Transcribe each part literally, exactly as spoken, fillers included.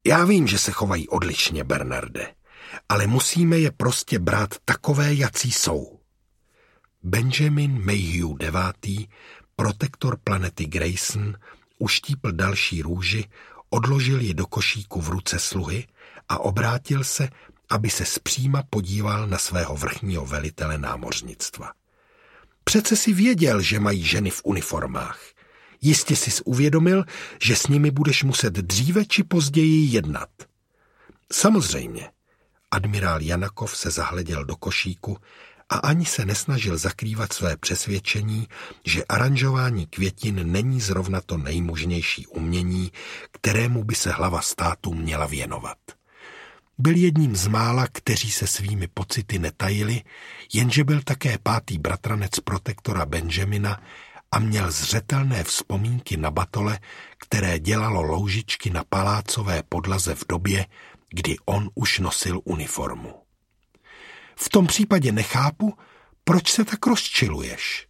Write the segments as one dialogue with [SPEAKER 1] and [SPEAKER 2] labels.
[SPEAKER 1] Já vím, že se chovají odlišně, Bernarde, ale musíme je prostě brát takové, jací jsou. Benjamin Mayhew devátý, protektor planety Grayson, uštípl další růži, odložil ji do košíku v ruce sluhy a obrátil se, aby se zpříma podíval na svého vrchního velitele námořnictva. Přece si věděl, že mají ženy v uniformách. Jistě jsi uvědomil, že s nimi budeš muset dříve či později jednat. Samozřejmě. Admirál Janakov se zahleděl do košíku a ani se nesnažil zakrývat své přesvědčení, že aranžování květin není zrovna to nejmužnější umění, kterému by se hlava státu měla věnovat. Byl jedním z mála, kteří se svými pocity netajili, jenže byl také pátý bratranec protektora Benjamina a měl zřetelné vzpomínky na batole, které dělalo loužičky na palácové podlaze v době, kdy on už nosil uniformu. V tom případě nechápu, proč se tak rozčiluješ.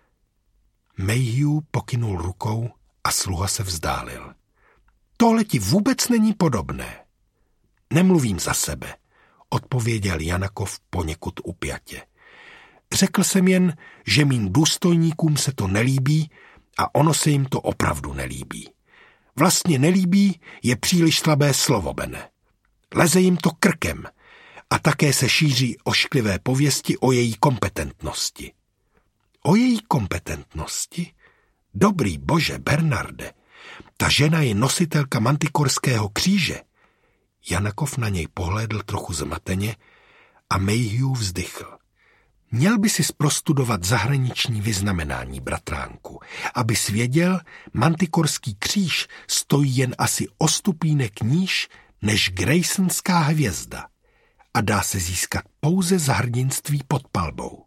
[SPEAKER 1] Mayhew pokynul rukou a sluha se vzdálil. Tohle ti vůbec není podobné. Nemluvím za sebe, odpověděl Janakov poněkud upjatě. Řekl jsem jen, že mým důstojníkům se to nelíbí a ono se jim to opravdu nelíbí. Vlastně nelíbí je příliš slabé slovo, Bene. Leze jim to krkem a také se šíří ošklivé pověsti o její kompetentnosti. O její kompetentnosti? Dobrý bože, Bernarde, ta žena je nositelka Mantikorského kříže. Janakov na něj pohlédl trochu zmateně a Mayhew vzdychl. Měl by si zprostudovat zahraniční vyznamenání, bratránku, aby svěděl, Mantikorský kříž stojí jen asi o stupínek níž než Graysonská hvězda a dá se získat pouze za hrdinství pod palbou.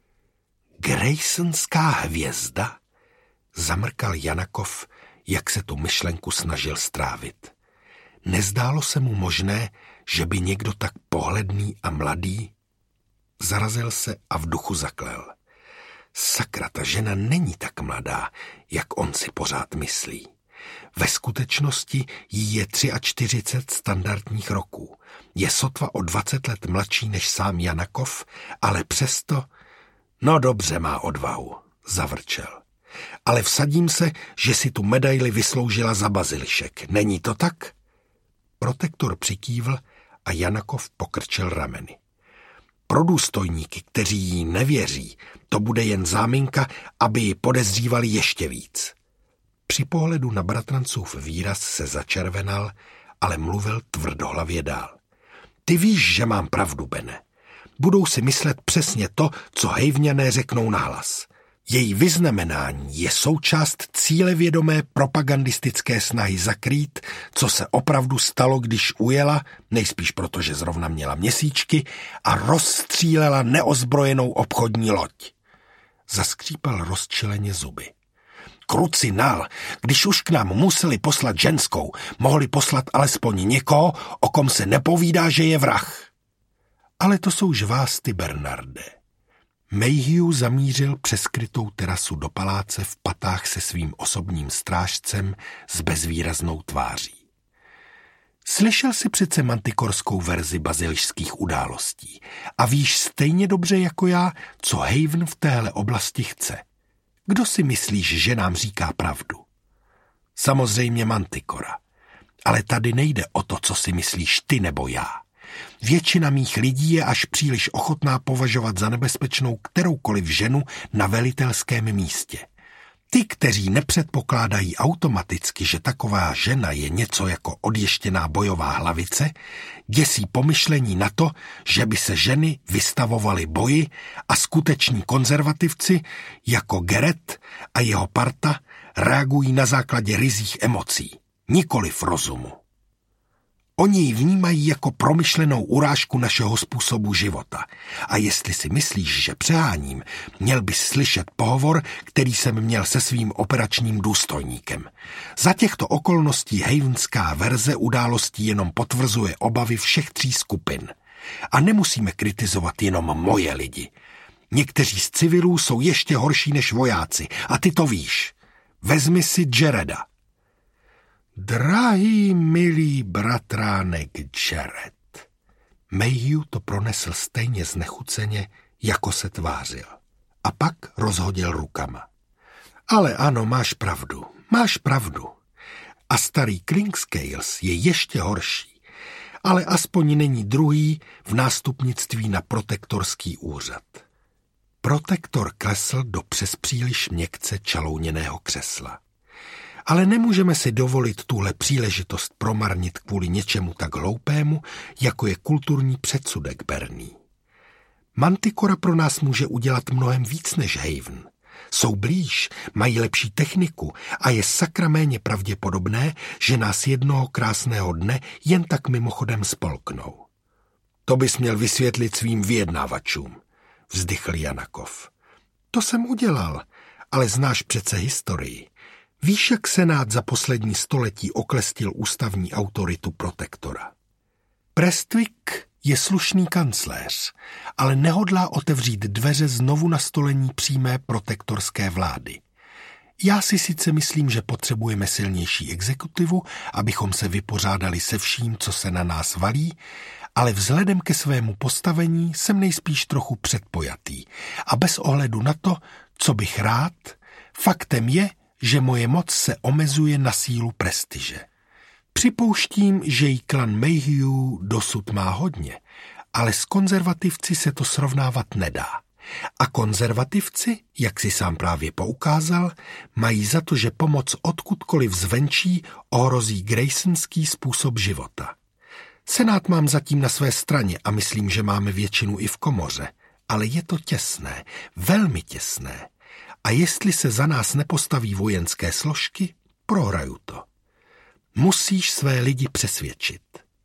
[SPEAKER 1] Graysonská hvězda? Zamrkal Janakov, jak se tu myšlenku snažil strávit. Nezdálo se mu možné, že by někdo tak pohledný a mladý? Zarazil se a v duchu zaklel. Sakra, ta žena není tak mladá, jak on si pořád myslí. Ve skutečnosti jí je čtyřicet tři standardních roků. Je sotva o dvacet let mladší než sám Janakov, ale přesto... No dobře, má odvahu, zavrčel. Ale vsadím se, že si tu medaili vysloužila za bazilišek. Není to tak? Protektor přikývl a Janakov pokrčil rameny. Pro důstojníky, kteří jí nevěří, to bude jen záminka, aby ji podezřívali ještě víc. Při pohledu na bratrancův výraz se začervenal, ale mluvil tvrdohlavě dál. Ty víš, že mám pravdu, Bene. Budou si myslet přesně to, co hejvňané řeknou nahlas. Její vyznamenání je součást cílevědomé propagandistické snahy zakrýt, co se opravdu stalo, když ujela, nejspíš proto, že zrovna měla měsíčky, a rozstřílela neozbrojenou obchodní loď. Zaskřípal rozčileně zuby. Kruci nal, když už k nám museli poslat ženskou, mohli poslat alespoň někoho, o kom se nepovídá, že je vrah. Ale to jsou žvásty, Bernarde. Mayhew zamířil přes skrytou terasu do paláce v patách se svým osobním strážcem s bezvýraznou tváří. Slyšel jsi přece mantikorskou verzi bazilišských událostí a víš stejně dobře jako já, co Haven v téhle oblasti chce. Kdo si myslíš, že nám říká pravdu? Samozřejmě Mantikora. Ale tady nejde o to, co si myslíš ty nebo já. Většina mých lidí je až příliš ochotná považovat za nebezpečnou kteroukoliv ženu na velitelském místě. Ty, kteří nepředpokládají automaticky, že taková žena je něco jako odještěná bojová hlavice, děsí pomyšlení na to, že by se ženy vystavovaly boji a skuteční konzervativci, jako Garrett a jeho parta, reagují na základě ryzích emocí, nikoliv rozumu. Oni ji vnímají jako promyšlenou urážku našeho způsobu života. A jestli si myslíš, že přeháním, měl bys slyšet pohovor, který jsem měl se svým operačním důstojníkem. Za těchto okolností havenská verze událostí jenom potvrzuje obavy všech tří skupin. A nemusíme kritizovat jenom moje lidi. Někteří z civilů jsou ještě horší než vojáci a ty to víš. Vezmi si Jareda. Drahý, milý bratránek Jared. Mayhew to pronesl stejně znechuceně, jako se tvářil. A pak rozhodil rukama. Ale ano, máš pravdu, máš pravdu. A starý Clinkscales je ještě horší, ale aspoň není druhý v nástupnictví na protektorský úřad. Protektor klesl do přespříliš měkce čalouněného křesla. Ale nemůžeme si dovolit tuhle příležitost promarnit kvůli něčemu tak hloupému, jako je kulturní předsudek, Bernie. Manticora pro nás může udělat mnohem víc než Haven. Jsou blíž, mají lepší techniku a je sakra méně pravděpodobné, že nás jednoho krásného dne jen tak mimochodem spolknou. To bys měl vysvětlit svým vyjednávačům, vzdychl Janakov. To jsem udělal, ale znáš přece historii. Víš, jak senát za poslední století oklestil ústavní autoritu protektora. Prestwick je slušný kancléř, ale nehodlá otevřít dveře znovu nastolení přímé protektorské vlády. Já si sice myslím, že potřebujeme silnější exekutivu, abychom se vypořádali se vším, co se na nás valí, ale vzhledem ke svému postavení jsem nejspíš trochu předpojatý a bez ohledu na to, co bych rád, faktem je, že moje moc se omezuje na sílu prestiže. Připouštím, že jí klan Mayhew dosud má hodně, ale s konzervativci se to srovnávat nedá. A konzervativci, jak si sám právě poukázal, mají za to, že pomoc odkudkoliv zvenčí ohrozí Graysonský způsob života. Senát mám zatím na své straně a myslím, že máme většinu i v komoře, ale je to těsné, velmi těsné. A jestli se za nás nepostaví vojenské složky, prohraju to. Musíš své lidi přesvědčit.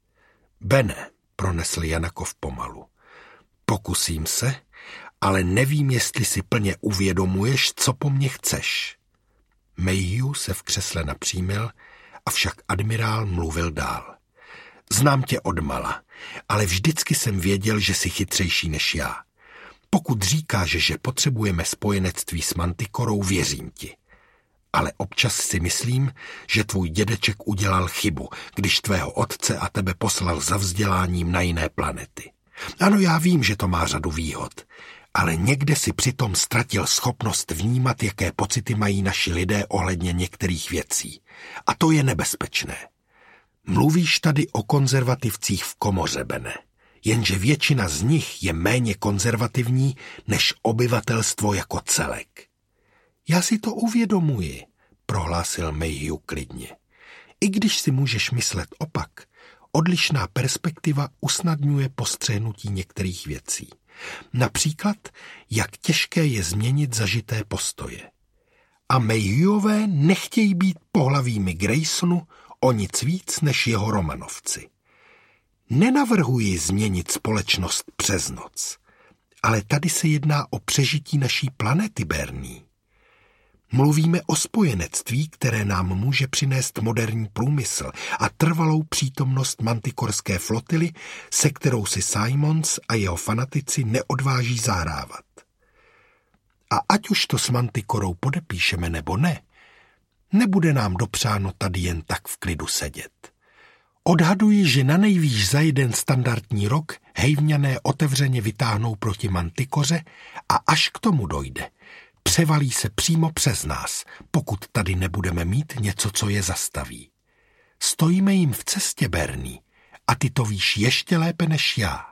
[SPEAKER 1] Bene, pronesl Janakov pomalu. Pokusím se, ale nevím, jestli si plně uvědomuješ, co po mně chceš. Mayhew se v křesle napřímil, avšak admirál mluvil dál. Znám tě odmala, ale vždycky jsem věděl, že jsi chytřejší než já. Pokud říkáš, že potřebujeme spojenectví s Manticorou, věřím ti. Ale občas si myslím, že tvůj dědeček udělal chybu, když tvého otce a tebe poslal za vzděláním na jiné planety. Ano, já vím, že to má řadu výhod, ale někde si přitom ztratil schopnost vnímat, jaké pocity mají naši lidé ohledně některých věcí. A to je nebezpečné. Mluvíš tady o konzervativcích v komoře, Bene, jenže většina z nich je méně konzervativní než obyvatelstvo jako celek. Já si to uvědomuji, prohlásil Mayhew klidně. I když si můžeš myslet opak, odlišná perspektiva usnadňuje postřehnutí některých věcí. Například, jak těžké je změnit zažité postoje. A Mayhewové nechtějí být pohlavími Graysonu o nic víc než jeho Romanovci. Nenavrhuji změnit společnost přes noc, ale tady se jedná o přežití naší planety, Bernie. Mluvíme o spojenectví, které nám může přinést moderní průmysl a trvalou přítomnost mantikorské flotily, se kterou si Simons a jeho fanatici neodváží zahrávat. A ať už to s Manticorou podepíšeme nebo ne, nebude nám dopřáno tady jen tak v klidu sedět. Odhaduji, že na nejvýš za jeden standardní rok Havňané otevřeně vytáhnou proti Manticoře a až k tomu dojde, převalí se přímo přes nás, pokud tady nebudeme mít něco, co je zastaví. Stojíme jim v cestě, Bernie, a ty to víš ještě lépe než já.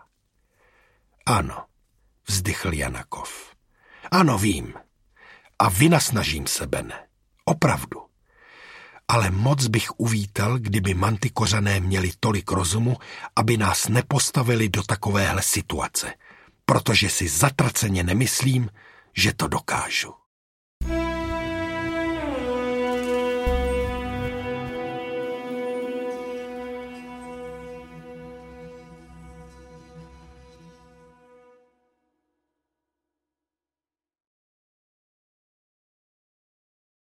[SPEAKER 1] Ano, vzdychl Janakov. Ano, vím. A vynasnažím se, Bene. Opravdu. Ale moc bych uvítal, kdyby Mantikořané měli tolik rozumu, aby nás nepostavili do takovéhle situace, protože si zatraceně nemyslím, že to dokážu.